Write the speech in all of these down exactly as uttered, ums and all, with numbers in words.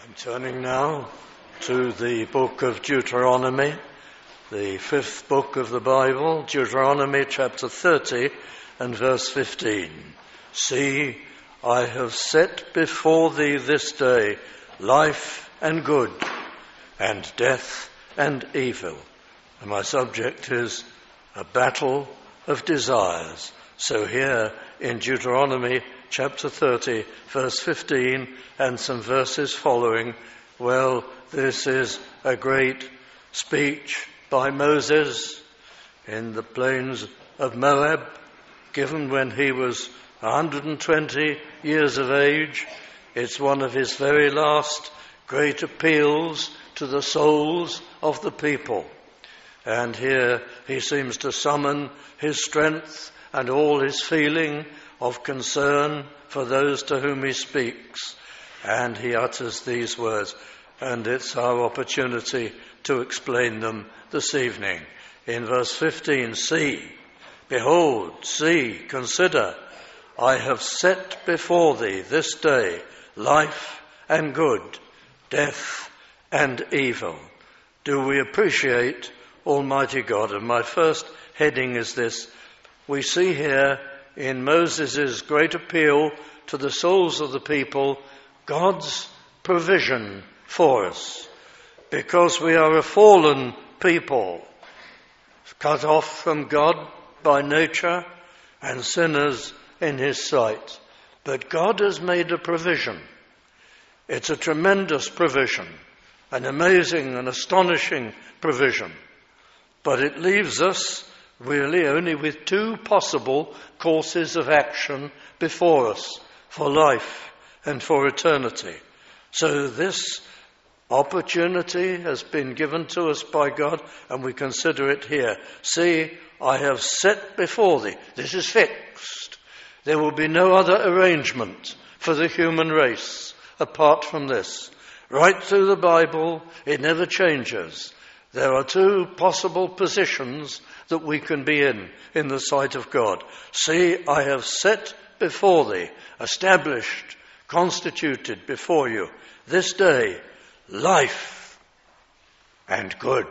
Turning now to the book of Deuteronomy, the fifth book of the Bible, Deuteronomy chapter thirty and verse fifteen. See, I have set before thee this day life and good, and death and evil. And my subject is a battle of desires. So here in Deuteronomy chapter thirty, verse fifteen, and some verses following, well, this is a great speech by Moses in the plains of Moab, given when he was one hundred twenty years of age. It's one of his very last great appeals to the souls of the people. And here he seems to summon his strength and all his feeling of concern for those to whom he speaks. And he utters these words, and it's our opportunity to explain them this evening. In verse fifteen, see, behold, see, consider, I have set before thee this day life and good, death and evil. Do we appreciate Almighty God? And my first heading is this. We see here in Moses' great appeal to the souls of the people, God's provision for us. Because we are a fallen people, cut off from God by nature and sinners in his sight. But God has made a provision. It's a tremendous provision, an amazing and astonishing provision. But it leaves us really only with two possible courses of action before us for life and for eternity. So this opportunity has been given to us by God, and we consider it here. See, I have set before thee. This is fixed. There will be no other arrangement for the human race apart from this. Right through the Bible, it never changes. There are two possible positions that we can be in, in the sight of God. See, I have set before thee, established, constituted before you, this day, life and good.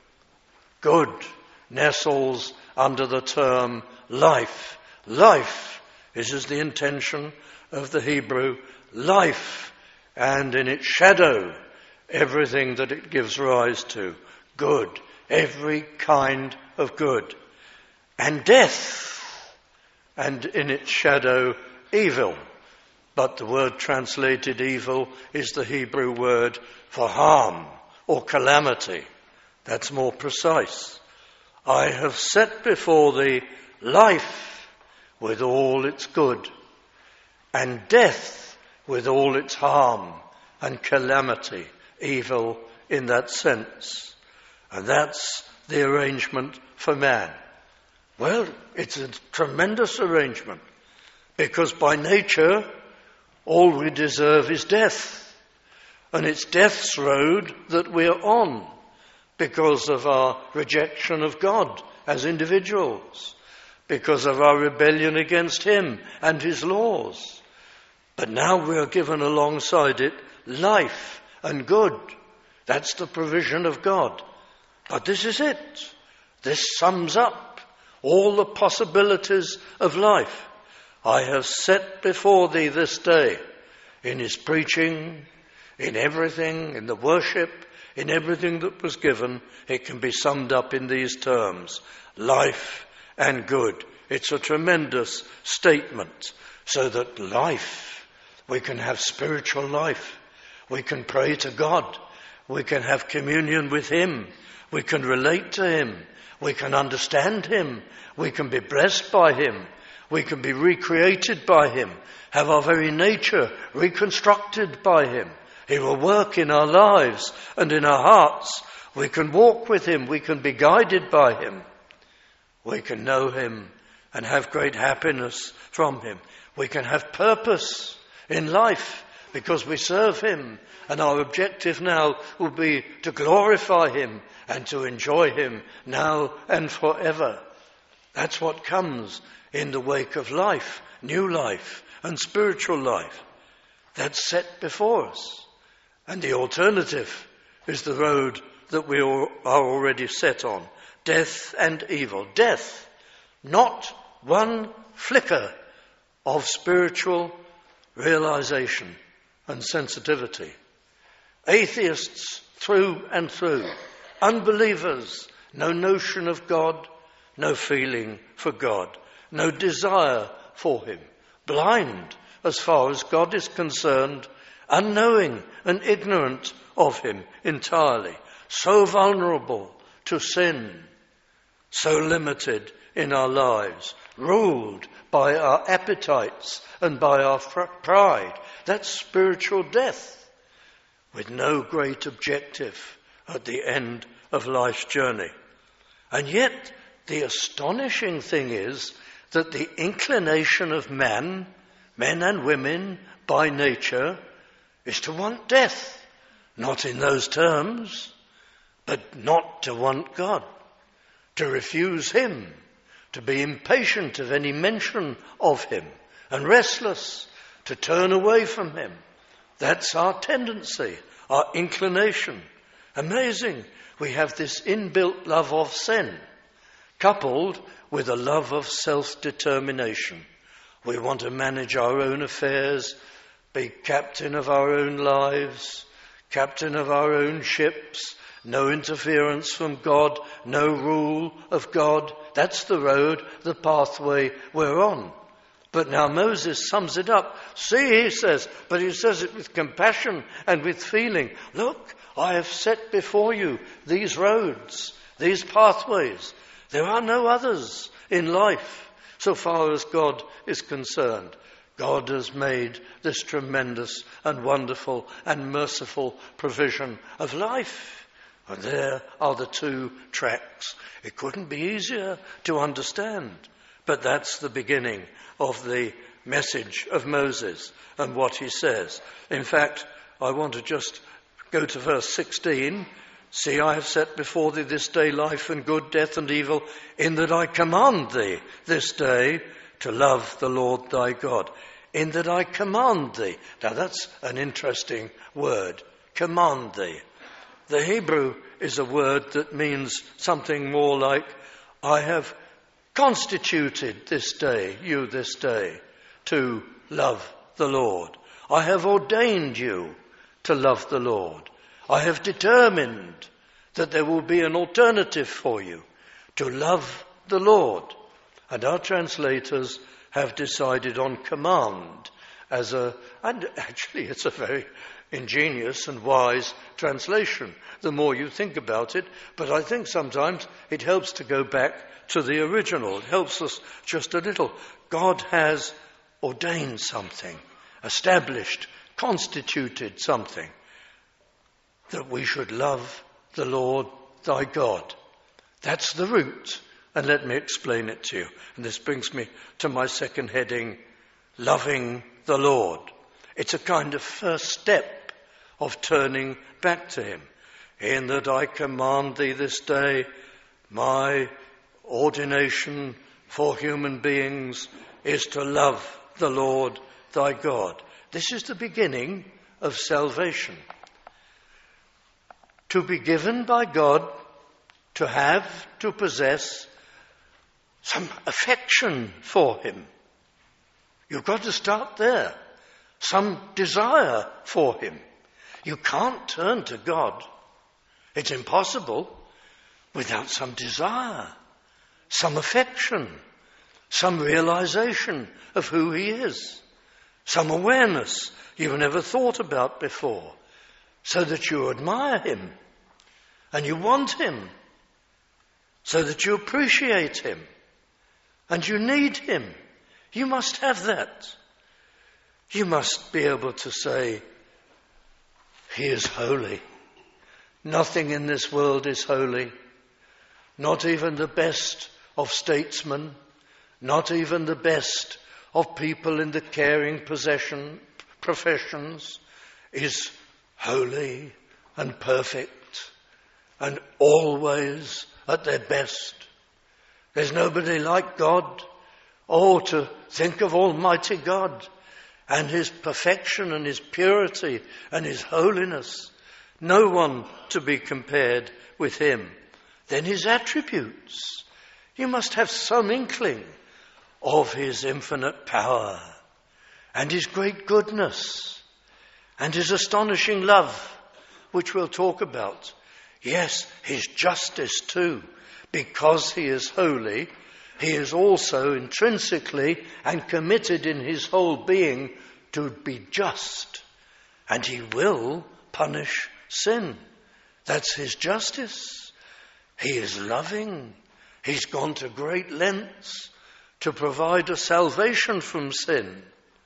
Good nestles under the term life. Life is as the intention of the Hebrew, life, and in its shadow, everything that it gives rise to. Good, every kind of good. And death, and in its shadow, evil. But the word translated evil is the Hebrew word for harm or calamity. That's more precise. I have set before thee life with all its good, and death with all its harm and calamity, evil in that sense. And that's the arrangement for man. Well, it's a tremendous arrangement, because by nature, all we deserve is death. And it's death's road that we're on because of our rejection of God as individuals, because of our rebellion against him and his laws. But now we are given alongside it life and good. That's the provision of God. But this is it. This sums up all the possibilities of life. I have set before thee this day, in his preaching, in everything, in the worship, in everything that was given, it can be summed up in these terms, life and good. It's a tremendous statement, so that life, we can have spiritual life, we can pray to God, we can have communion with him, we can relate to him, we can understand him, we can be blessed by him, we can be recreated by him, have our very nature reconstructed by him. He will work in our lives and in our hearts. We can walk with him, we can be guided by him. We can know him and have great happiness from him. We can have purpose in life because we serve him, and our objective now will be to glorify him and to enjoy him now and forever. That's what comes in the wake of life, new life and spiritual life. That's set before us. And the alternative is the road that we are already set on. Death and evil. Death, not one flicker of spiritual realization and sensitivity. Atheists through and through. Unbelievers, no notion of God, no feeling for God, no desire for him. Blind as far as God is concerned, unknowing and ignorant of him entirely. So vulnerable to sin, so limited in our lives, ruled by our appetites and by our pride. That's spiritual death, with no great objective at the end of life's journey. And yet, the astonishing thing is that the inclination of man, men and women by nature, is to want death. Not in those terms, but not to want God, to refuse him, to be impatient of any mention of him, and restless, to turn away from him. That's our tendency, our inclination. Amazing. We have this inbuilt love of sin, coupled with a love of self-determination. We want to manage our own affairs, be captain of our own lives, captain of our own ships, no interference from God, no rule of God. That's the road, the pathway we're on. But now Moses sums it up. See, he says, but he says it with compassion and with feeling. Look, I have set before you these roads, these pathways. There are no others in life, so far as God is concerned. God has made this tremendous and wonderful and merciful provision of life. And there are the two tracks. It couldn't be easier to understand. But that's the beginning of the message of Moses and what he says. In fact, I want to just go to verse sixteen. See, I have set before thee this day life and good, death and evil, in that I command thee this day to love the Lord thy God. In that I command thee. Now that's an interesting word. Command thee. The Hebrew is a word that means something more like, I have constituted this day, you this day, to love the Lord. I have ordained you to love the Lord. I have determined that there will be an alternative for you, to love the Lord. And our translators have decided on command as a, and actually it's a very ingenious and wise translation, the more you think about it. But I think sometimes it helps to go back to the original. It helps us just a little. God has ordained something, established, constituted something, that we should love the Lord thy God. That's the root. And let me explain it to you. And this brings me to my second heading, loving the Lord. It's a kind of first step of turning back to him. In that I command thee this day, my ordination for human beings is to love the Lord thy God. This is the beginning of salvation. To be given by God, to have, to possess some affection for him. You've got to start there. Some desire for him. You can't turn to God. It's impossible without some desire, some affection, some realization of who he is, some awareness you've never thought about before, so that you admire him and you want him, so that you appreciate him and you need him. You must have that. You must be able to say, he is holy. Nothing in this world is holy. Not even the best of statesmen, not even the best of people in the caring possession, professions is holy and perfect and always at their best. There's nobody like God. Oh, to think of Almighty God and his perfection and his purity and his holiness. No one to be compared with him. Then his attributes. You must have some inkling of his infinite power and his great goodness and his astonishing love, which we'll talk about. Yes, his justice too. Because he is holy, he is also intrinsically and committed in his whole being to be just. And he will punish sin. That's his justice. He is loving. He's gone to great lengths to provide a salvation from sin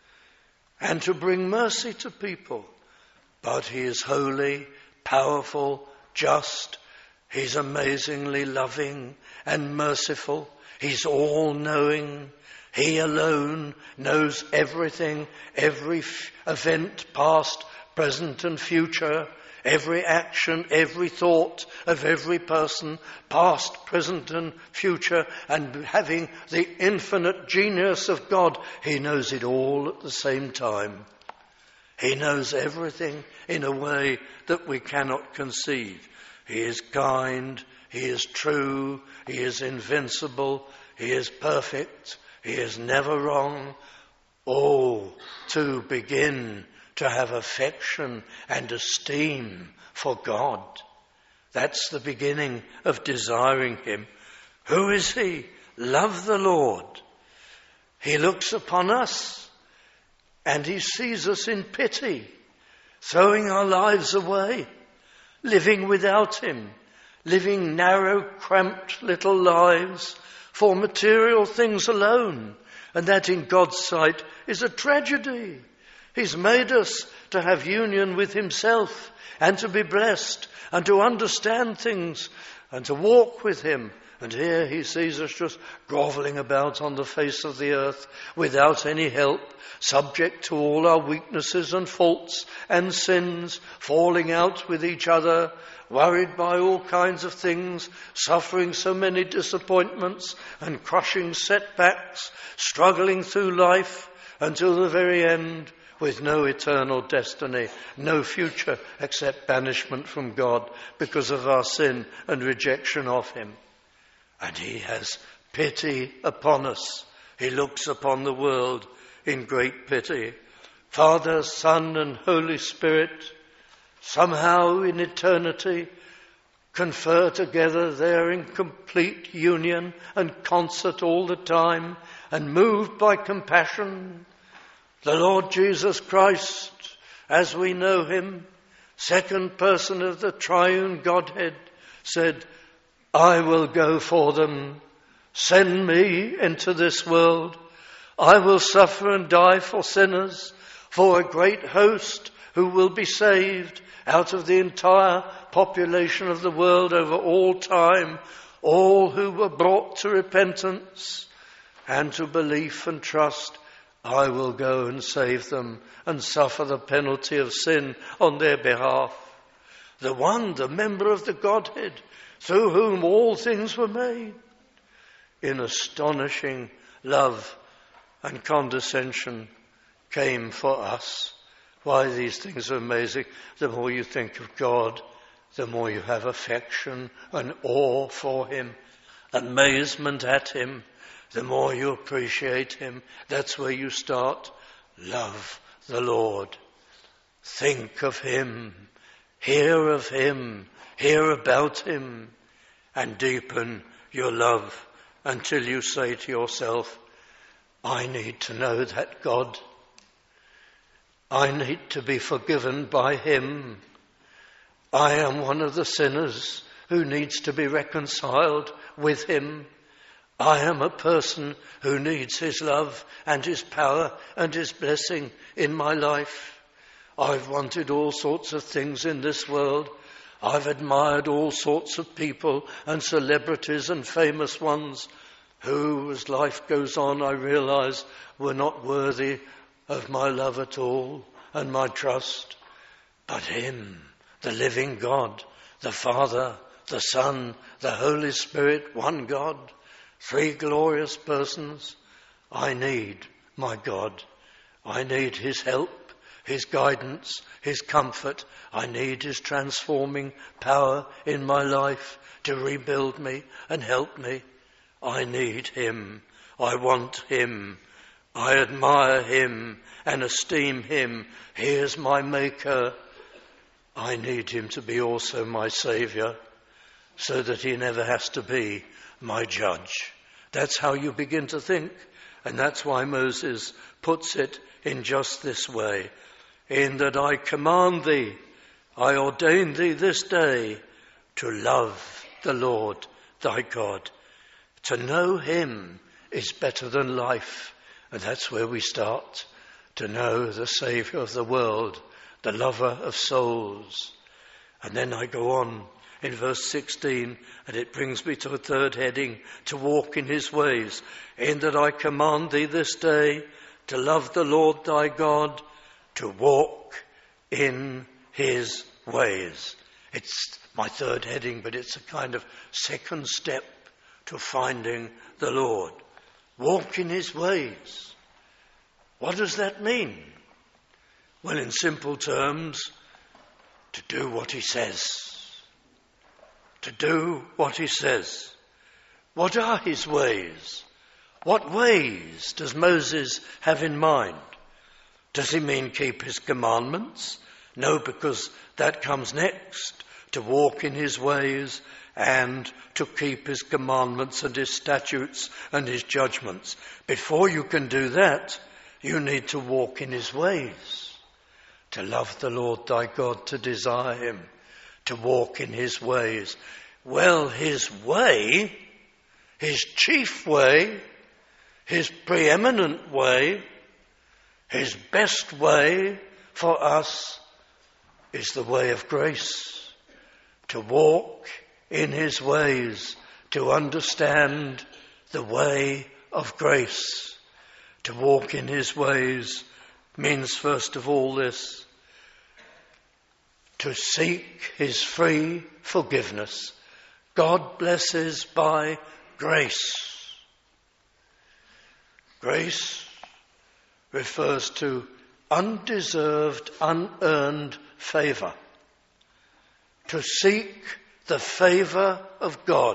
and to bring mercy to people. But he is holy, powerful, just. He's amazingly loving and merciful. He's all-knowing. He alone knows everything, every f- event, past, present and future, every action, every thought of every person, past, present and future, and having the infinite genius of God, he knows it all at the same time. He knows everything in a way that we cannot conceive. He is kind, he is true, he is invincible, he is perfect, he is never wrong. Oh, to begin to have affection and esteem for God. That's the beginning of desiring him. Who is he? Love the Lord. He looks upon us and he sees us in pity, throwing our lives away, living without him, living narrow, cramped little lives for material things alone. And that in God's sight is a tragedy. He's made us to have union with himself and to be blessed and to understand things and to walk with him. And here he sees us just grovelling about on the face of the earth without any help, subject to all our weaknesses and faults and sins, falling out with each other, worried by all kinds of things, suffering so many disappointments and crushing setbacks, struggling through life until the very end, with no eternal destiny, no future except banishment from God because of our sin and rejection of him. And he has pity upon us. He looks upon the world in great pity. Father, Son, and Holy Spirit, somehow in eternity, confer together there in complete union and concert all the time, and moved by compassion, the Lord Jesus Christ, as we know him, second person of the triune Godhead, said, I will go for them. Send me into this world. I will suffer and die for sinners, for a great host who will be saved out of the entire population of the world over all time, all who were brought to repentance and to belief and trust. I will go and save them and suffer the penalty of sin on their behalf. The one, the member of the Godhead, through whom all things were made, in astonishing love and condescension came for us. Why, these things are amazing. The more you think of God, the more you have affection and awe for him, amazement at him. The more you appreciate him, that's where you start. Love the Lord. Think of him. Hear of him. Hear about him. And deepen your love until you say to yourself, I need to know that God. I need to be forgiven by him. I am one of the sinners who needs to be reconciled with him. I am a person who needs his love and his power and his blessing in my life. I've wanted all sorts of things in this world. I've admired all sorts of people and celebrities and famous ones who, as life goes on, I realize were not worthy of my love at all and my trust. But him, the living God, the Father, the Son, the Holy Spirit, one God, three glorious persons, I need my God. I need his help, his guidance, his comfort. I need his transforming power in my life to rebuild me and help me. I need him. I want him. I admire him and esteem him. He is my maker. I need him to be also my saviour, so that he never has to be my judge. That's how you begin to think. And that's why Moses puts it in just this way. In that I command thee, I ordain thee this day to love the Lord thy God. To know him is better than life. And that's where we start. To know the Saviour of the world, the lover of souls. And then I go on in verse sixteen, and it brings me to a third heading, to walk in his ways. In that I command thee this day to love the Lord thy God, to walk in his ways. It's my third heading, but it's a kind of second step to finding the Lord. Walk in his ways. What does that mean? Well, in simple terms, to do what he says. To do what he says. What are his ways? What ways does Moses have in mind? Does he mean keep his commandments? No, because that comes next. To walk in his ways and to keep his commandments and his statutes and his judgments. Before you can do that, you need to walk in his ways. To love the Lord thy God, to desire him, to walk in his ways. Well, his way, his chief way, his preeminent way, his best way for us is the way of grace. To walk in his ways, to understand the way of grace. To walk in his ways means first of all this: to seek his free forgiveness. God blesses by grace. Grace refers to undeserved, unearned favour. To seek the favour of God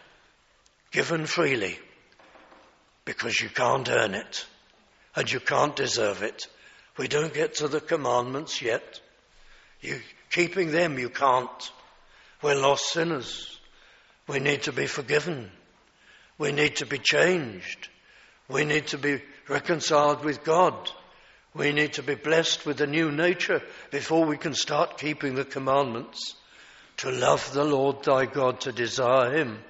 given freely, because you can't earn it and you can't deserve it. We don't get to the commandments yet. You keeping them, you can't. We're lost sinners. We need to be forgiven. We need to be changed. We need to be reconciled with God. We need to be blessed with a new nature before we can start keeping the commandments. To love the Lord thy God, to desire him,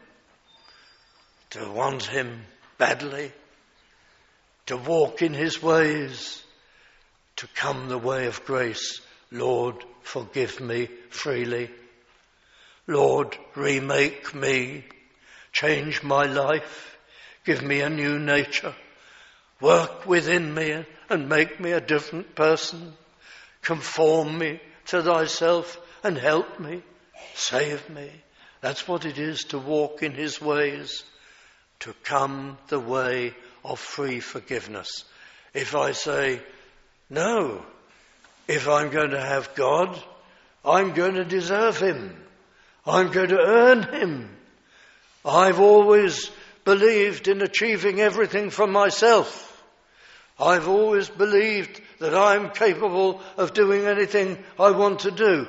to want him badly, to walk in his ways, to come the way of grace. Lord, forgive me freely. Lord, remake me, change my life, give me a new nature, work within me and make me a different person, conform me to thyself and help me, save me. That's what it is to walk in his ways, to come the way of free forgiveness. If I say, no, if I'm going to have God, I'm going to deserve him. I'm going to earn him. I've always believed in achieving everything for myself. I've always believed that I'm capable of doing anything I want to do.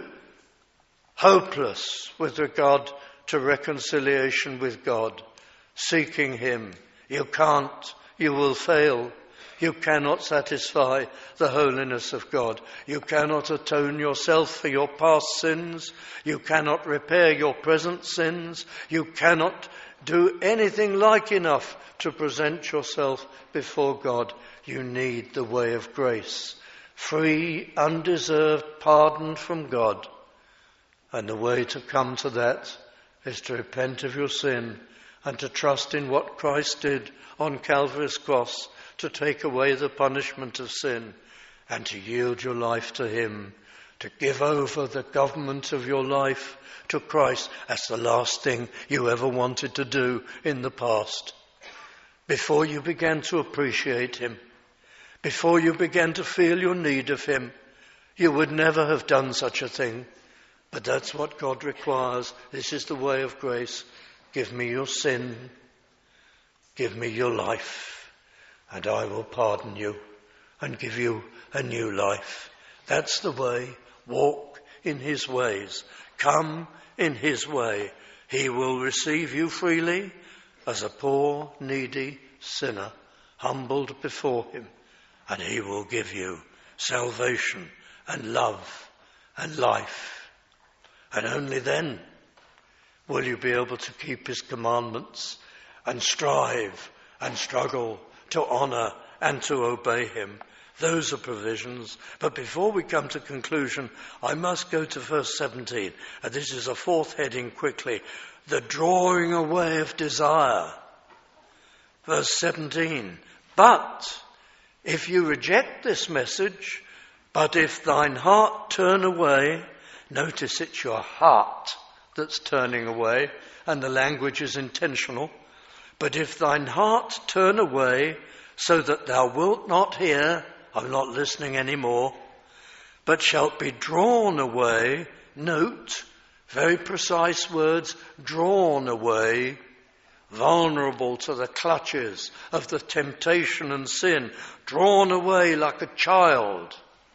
Hopeless with regard to reconciliation with God, seeking him. You can't, you will fail. You cannot satisfy the holiness of God. You cannot atone yourself for your past sins. You cannot repair your present sins. You cannot do anything like enough to present yourself before God. You need the way of grace. Free, undeserved pardon from God. And the way to come to that is to repent of your sin and to trust in what Christ did on Calvary's cross to take away the punishment of sin, and to yield your life to him, to give over the government of your life to Christ. That's the last thing you ever wanted to do in the past. Before you began to appreciate him, Before you began to feel your need of him, you would never have done such a thing. But that's what God requires. This is the way of grace. Give me your sin. Give me your life. And I will pardon you and give you a new life. That's the way. Walk in his ways. Come in his way. He will receive you freely as a poor, needy sinner, humbled before him. And he will give you salvation and love and life. And only then will you be able to keep his commandments and strive and struggle to honour and to obey him. Those are provisions. But before we come to conclusion, I must go to verse seventeen. And this is a fourth heading quickly. The drawing away of desire. Verse seventeen. But if you reject this message, but if thine heart turn away, notice it's your heart that's turning away, and the language is intentional. But if thine heart turn away, so that thou wilt not hear, I'm not listening anymore, but shalt be drawn away, note, very precise words, drawn away, vulnerable to the clutches of the temptation and sin, drawn away like a child,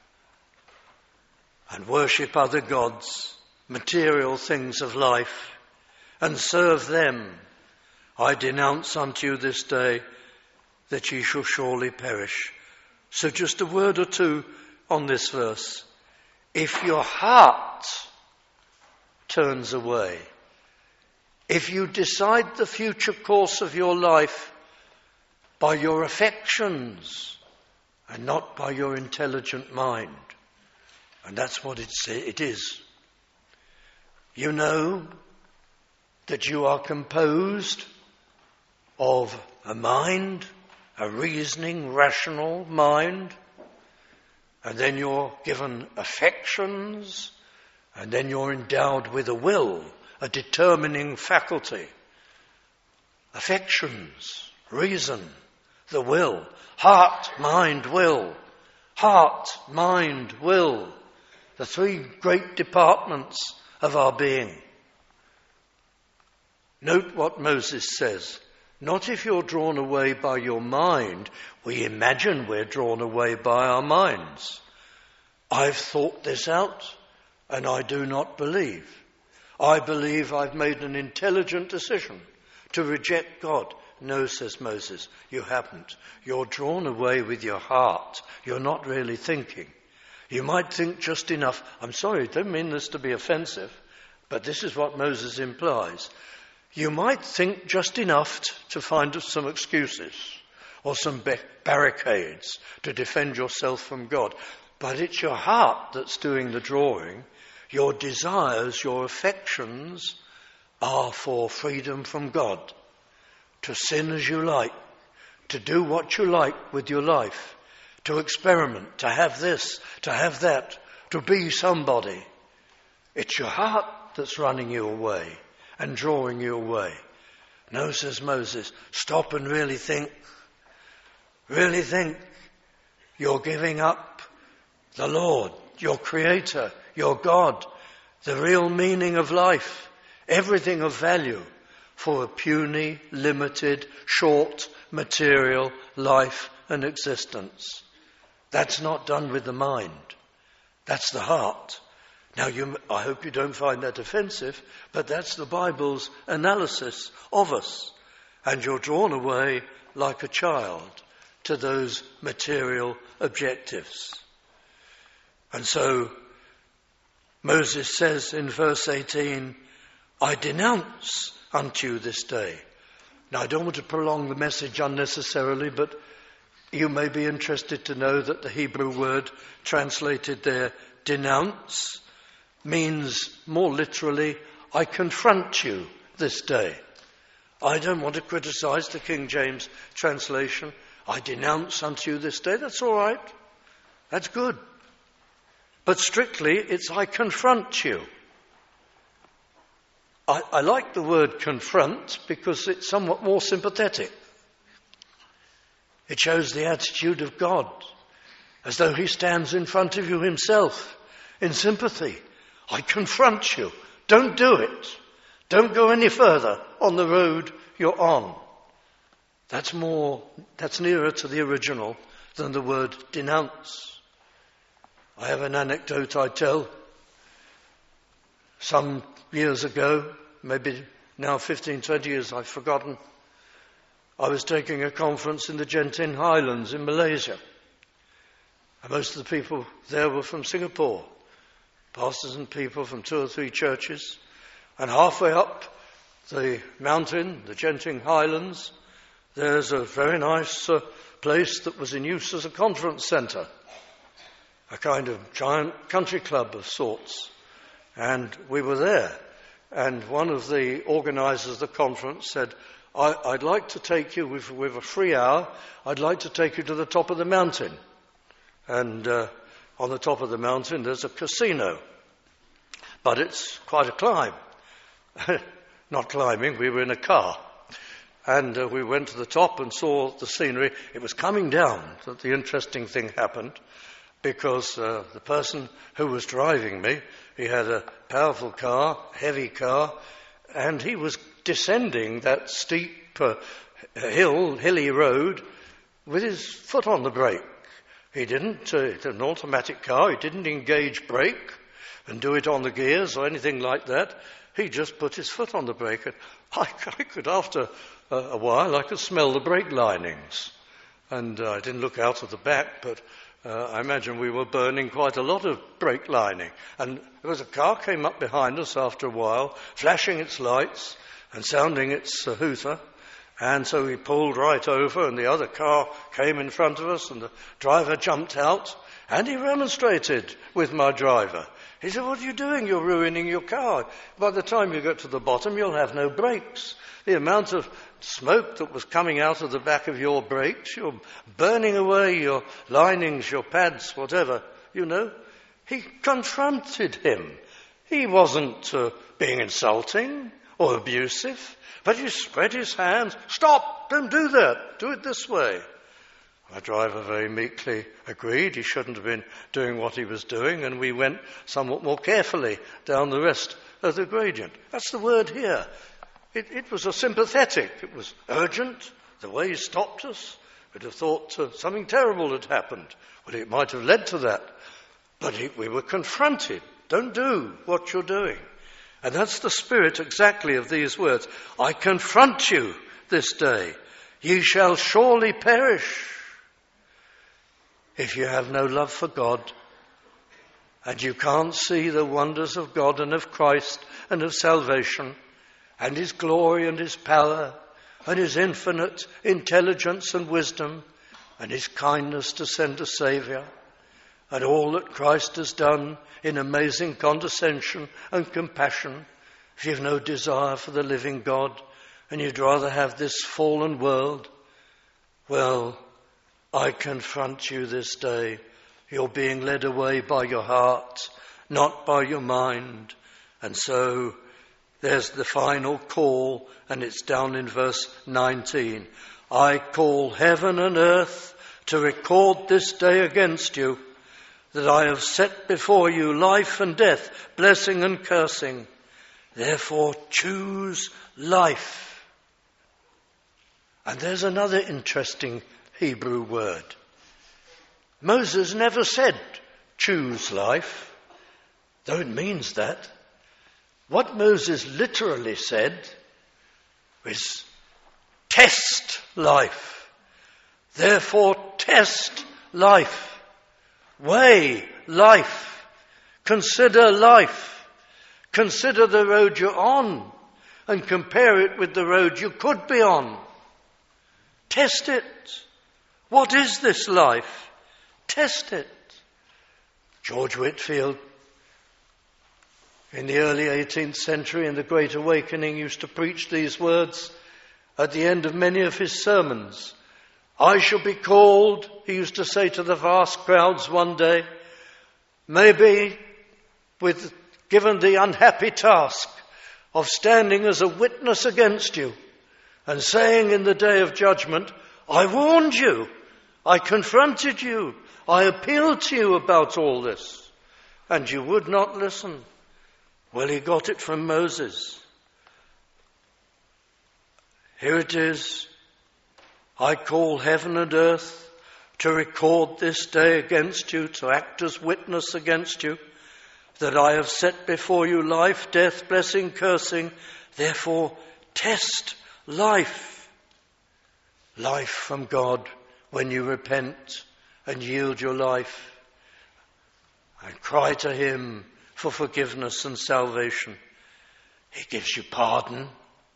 and worship other gods, material things of life, and serve them, I denounce unto you this day that ye shall surely perish. So just a word or two on this verse. If your heart turns away, if you decide the future course of your life by your affections and not by your intelligent mind, and that's what it's, it is, you know that you are composed of a mind, a reasoning, rational mind, and then you're given affections, and then you're endowed with a will, a determining faculty. Affections, reason, the will, heart, mind, will, heart, mind, will, the three great departments of our being. Note what Moses says. Not if you're drawn away by your mind. We imagine we're drawn away by our minds. I've thought this out, and I do not believe. I believe I've made an intelligent decision to reject God. No, says Moses, you haven't. You're drawn away with your heart. You're not really thinking. You might think just enough. I'm sorry, I don't mean this to be offensive, but this is what Moses implies. You might think just enough t- to find some excuses or some ba- barricades to defend yourself from God. But it's your heart that's doing the drawing. Your desires, your affections are for freedom from God, to sin as you like, to do what you like with your life, to experiment, to have this, to have that, to be somebody. It's your heart that's running you away and drawing you away. No, says Moses, stop and really think. Really think. You're giving up the Lord, your Creator, your God, the real meaning of life, everything of value, for a puny, limited, short, material life and existence. That's not done with the mind. That's the heart. Now, you, I hope you don't find that offensive, but that's the Bible's analysis of us. And you're drawn away like a child to those material objectives. And so Moses says in verse eighteen, I denounce unto you this day. Now, I don't want to prolong the message unnecessarily, but you may be interested to know that the Hebrew word translated there, denounce, means more literally, I confront you this day. I don't want to criticize the King James translation. I denounce unto you this day. That's all right. That's good. But strictly, it's I confront you. I, I like the word confront because it's somewhat more sympathetic. It shows the attitude of God as though he stands in front of you himself in sympathy. I confront you. Don't do it. Don't go any further on the road you're on. That's more, that's nearer to the original than the word denounce. I have an anecdote I tell. Some years ago, maybe now fifteen, twenty years, I've forgotten, I was taking a conference in the Genting Highlands in Malaysia. And most of the people there were from Singapore, pastors and people from two or three churches. And halfway up the mountain, the Genting Highlands, there's a very nice uh, place that was in use as a conference centre, a kind of giant country club of sorts. And we were there. And one of the organisers of the conference said, I, I'd like to take you, with, with a free hour, I'd like to take you to the top of the mountain. And uh, on the top of the mountain there's a casino. But it's quite a climb. Not climbing, we were in a car. And uh, we went to the top and saw the scenery. It was coming down that the interesting thing happened, because uh, the person who was driving me, he had a powerful car, heavy car, and he was descending that steep uh, hill, hilly road with his foot on the brake. He didn't, uh, it's an automatic car, he didn't engage brake and do it on the gears or anything like that. He just put his foot on the brake. And I, I could, after a, a while, I could smell the brake linings. And uh, I didn't look out of the back, but uh, I imagine we were burning quite a lot of brake lining. And there was a car came up behind us after a while, flashing its lights and sounding its uh, hooter. And so we pulled right over, and the other car came in front of us, and the driver jumped out, and he remonstrated with my driver. He said, what are you doing? You're ruining your car. By the time you get to the bottom, you'll have no brakes. The amount of smoke that was coming out of the back of your brakes, you're burning away your linings, your pads, whatever, you know. He confronted him. He wasn't uh, being insulting or abusive, but he spread his hands. Stop! Don't do that. Do it this way. My driver very meekly agreed he shouldn't have been doing what he was doing, and we went somewhat more carefully down the rest of the gradient. That's the word here. It, it was a sympathetic. It was urgent. The way he stopped us, we'd have thought uh, something terrible had happened. Well, it might have led to that. But he, we were confronted. Don't do what you're doing. And that's the spirit exactly of these words. I confront you this day. Ye shall surely perish. If you have no love for God, and you can't see the wonders of God and of Christ and of salvation, and his glory and his power, and his infinite intelligence and wisdom, and his kindness to send a Saviour, and all that Christ has done in amazing condescension and compassion, if you have no desire for the living God, and you'd rather have this fallen world, well, I confront you this day. You're being led away by your heart, not by your mind. And so there's the final call, and it's down in verse nineteen. I call heaven and earth to record this day against you, that I have set before you life and death, blessing and cursing. Therefore choose life. And there's another interesting Hebrew word. Moses never said choose life, though it means that. What Moses literally said was test life. Therefore test life. Weigh life. Consider life. Consider the road you're on and compare it with the road you could be on. Test it. What is this life? Test it. George Whitefield, in the early eighteenth century, in the Great Awakening, used to preach these words at the end of many of his sermons. I shall be called, he used to say to the vast crowds one day, maybe with given the unhappy task of standing as a witness against you and saying in the day of judgment, I warned you, I confronted you, I appealed to you about all this, and you would not listen. Well, he got it from Moses. Here it is. I call heaven and earth to record this day against you, to act as witness against you, that I have set before you life, death, blessing, cursing. Therefore, test life. Life from God when you repent and yield your life and cry to him for forgiveness and salvation. He gives you pardon.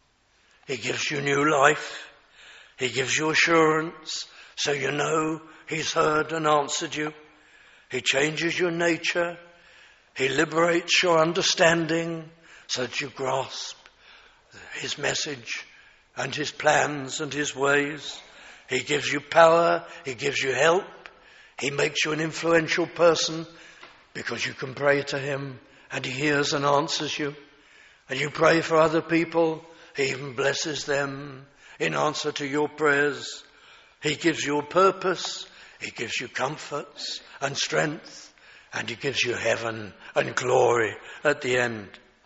He gives you new life. He gives you assurance, so you know he's heard and answered you. He changes your nature. He liberates your understanding so that you grasp his message and his plans and his ways. He gives you power. He gives you help. He makes you an influential person because you can pray to him and he hears and answers you. And you pray for other people. He even blesses them in answer to your prayers. He gives you a purpose. He gives you comforts and strength. And he gives you heaven and glory at the end.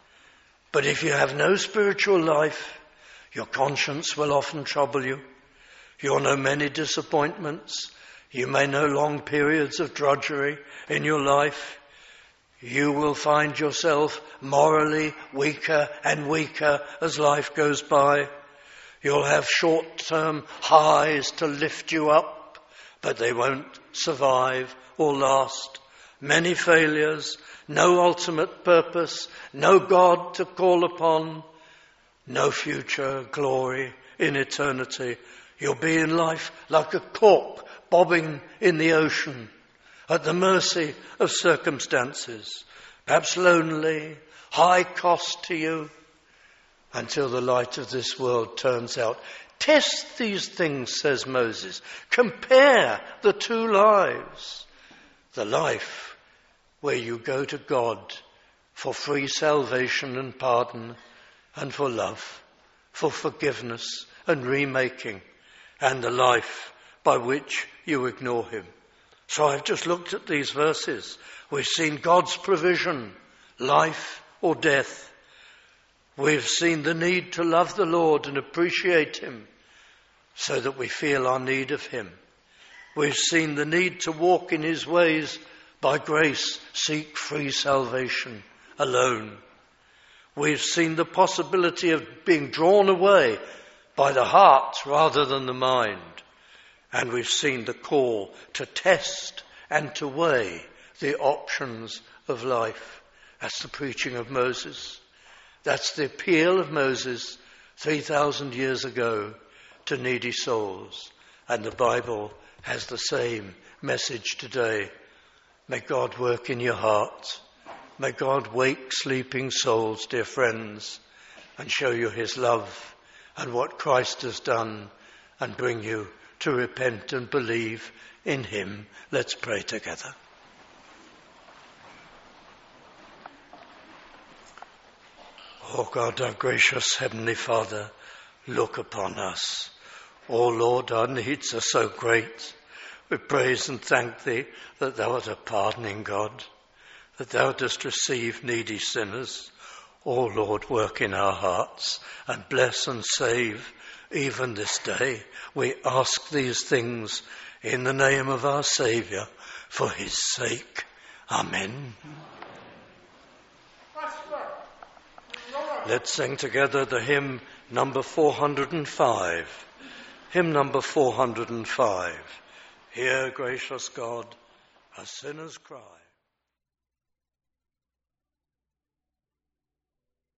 But if you have no spiritual life, your conscience will often trouble you. You'll know many disappointments. You may know long periods of drudgery in your life. You will find yourself morally weaker and weaker as life goes by. You'll have short-term highs to lift you up, but they won't survive or last. Many failures, no ultimate purpose, no God to call upon, no future glory in eternity. You'll be in life like a cork bobbing in the ocean, at the mercy of circumstances, perhaps lonely, high cost to you, until the light of this world turns out. Test these things, says Moses. Compare the two lives. The life where you go to God for free salvation and pardon, and for love, for forgiveness and remaking, and the life by which you ignore him. So I've just looked at these verses. We've seen God's provision, life or death. We've seen the need to love the Lord and appreciate him so that we feel our need of him. We've seen the need to walk in his ways by grace, seek free salvation alone. We've seen the possibility of being drawn away by the heart rather than the mind. And we've seen the call to test and to weigh the options of life. That's the preaching of Moses. That's the appeal of Moses three thousand years ago to needy souls. And the Bible has the same message today. May God work in your heart. May God wake sleeping souls, dear friends, and show you his love and what Christ has done, and bring you to repent and believe in him. Let's pray together. Oh God, our gracious Heavenly Father, look upon us. Oh Lord, our needs are so great. We praise and thank thee that thou art a pardoning God, that thou dost receive needy sinners. Oh Lord, work in our hearts and bless and save even this day. We ask these things in the name of our Saviour, for his sake. Amen. Let's sing together the hymn number four hundred five. Hymn number four hundred five. Hear, gracious God, a sinner's cry.